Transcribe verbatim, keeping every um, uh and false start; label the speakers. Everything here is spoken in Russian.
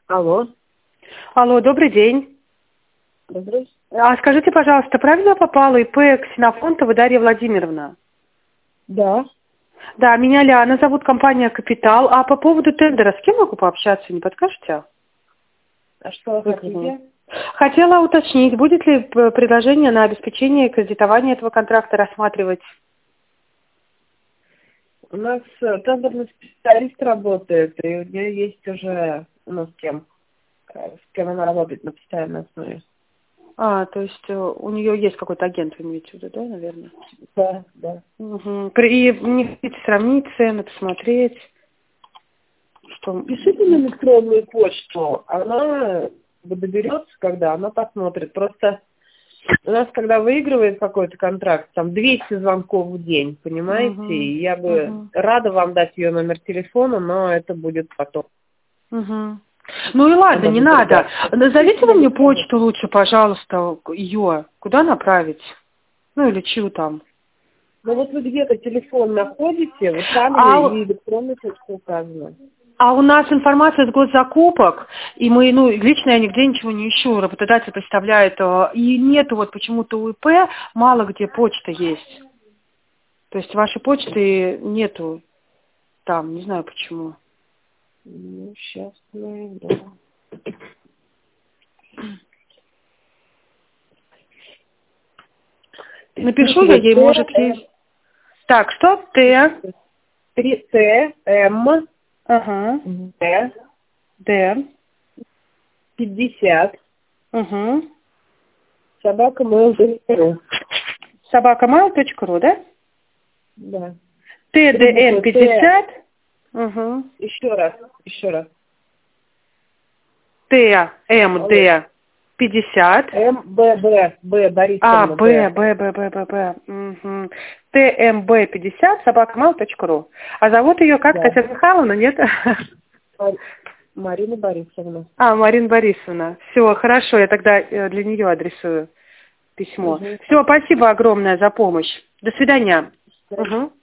Speaker 1: Алло.
Speaker 2: Алло, добрый день.
Speaker 1: Добрый.
Speaker 2: А скажите, пожалуйста, правильно попала ИП Ксенофонтова Дарья Владимировна?
Speaker 1: Да.
Speaker 2: Да, меня Лиана зовут, компания «Капитал». А по поводу тендера с кем могу пообщаться, не подскажете?
Speaker 1: А что вы хотите?
Speaker 2: Хотела уточнить, будет ли п- предложение на обеспечение кредитования этого контракта рассматривать?
Speaker 1: У нас э, тендерный специалист работает, и у нее есть уже, ну, с кем, э, с кем она работает на постоянной основе.
Speaker 2: А, то есть э, у нее есть какой-то агент, вы имеете в виду, да, наверное?
Speaker 1: Да, да.
Speaker 2: Угу. И не хотите сравнить цены, посмотреть, что...
Speaker 1: Пишите на электронную почту, она доберется, когда она посмотрит. Просто у нас, когда выигрывает какой-то контракт, там двести звонков в день, понимаете,
Speaker 2: Угу.
Speaker 1: и я бы
Speaker 2: Угу.
Speaker 1: рада вам дать ее номер телефона, но это будет потом.
Speaker 2: Угу. Ну и ладно,
Speaker 1: Надо
Speaker 2: не
Speaker 1: будет
Speaker 2: надо.
Speaker 1: ребят.
Speaker 2: Назовите вы мне почту лучше, пожалуйста, ее. Куда направить? Ну или чью там.
Speaker 1: Ну вот вы где-то телефон находите, в Италии
Speaker 2: А,
Speaker 1: и электронную почту указано.
Speaker 2: а у нас информация с госзакупок, и мы, ну, лично я нигде ничего не ищу, работодатель представляет, э, и нету вот почему-то у ИП, мало где почта есть. То есть вашей почты нету там, не знаю почему.
Speaker 1: Ну, сейчас найду.
Speaker 2: Напишу я ей, может, есть. Так, что? Т.
Speaker 1: три Т М
Speaker 2: Ага.
Speaker 1: Д
Speaker 2: Д.
Speaker 1: пятьдесят
Speaker 2: Угу.
Speaker 1: собака mail.ru.
Speaker 2: собака mail точка ру, да?
Speaker 1: Да.
Speaker 2: Т Д Н пятьдесят. Угу.
Speaker 1: Еще раз, еще раз.
Speaker 2: Т М Д пятьдесят.
Speaker 1: М Б Б Б
Speaker 2: А,
Speaker 1: Борисовна
Speaker 2: Б,
Speaker 1: Б.
Speaker 2: Б, Б, Б, Б, Б. Угу. Т М Б пятьдесят собака mail точка ру. А зовут ее как?
Speaker 1: Да.
Speaker 2: Татьяна Михайловна, нет?
Speaker 1: Мар- Марина Борисовна.
Speaker 2: А, Марина Борисовна. Все, хорошо, я тогда э, для нее адресую письмо.
Speaker 1: Угу.
Speaker 2: Все, спасибо огромное за помощь. До свидания. Угу.